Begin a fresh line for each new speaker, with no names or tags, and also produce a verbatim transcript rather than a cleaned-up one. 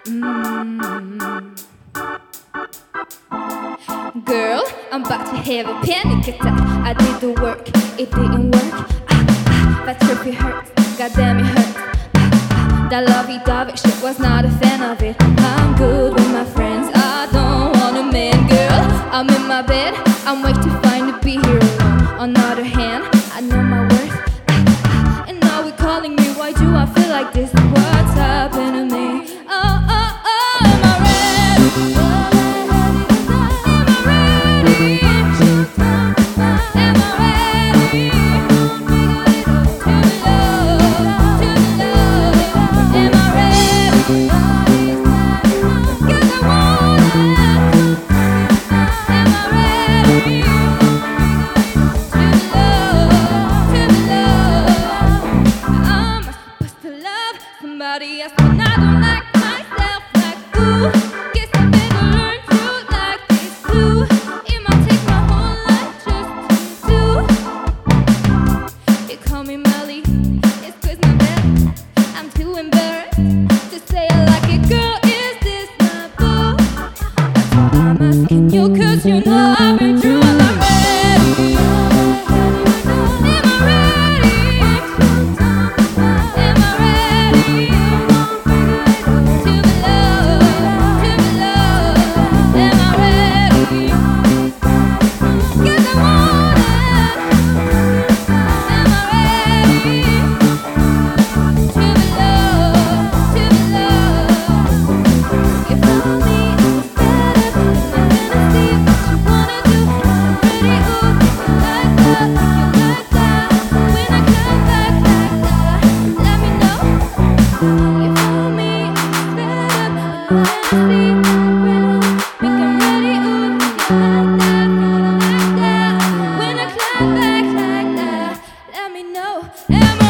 Mm. Girl, I'm about to have a panic attack. I did the work, it didn't work. Ah, ah, that trippy hurts, goddamn it hurts. Ah, ah, that lovey-dovey shit, was not a fan of it. I'm good with my friends, I don't want a man. Girl, I'm in my bed, I'm way too fine to be here alone. On the other hand, I know my worth. Ah, ah, and now we're calling me, why do I feel like this? What's happened to me? Oh, oh, oh, am I ready? Somebody else, and I don't like myself. Like, ooh, guess I better learn to like this too. It might take my whole life just to do. You call me Melly, it's cause my bed. I'm too embarrassed to say I like it. Girl, is this my boo? That's why I'm asking you, cause you know I've been true. And I'm ready. Am I ready? Am I ready? Back like that, let me know. Am I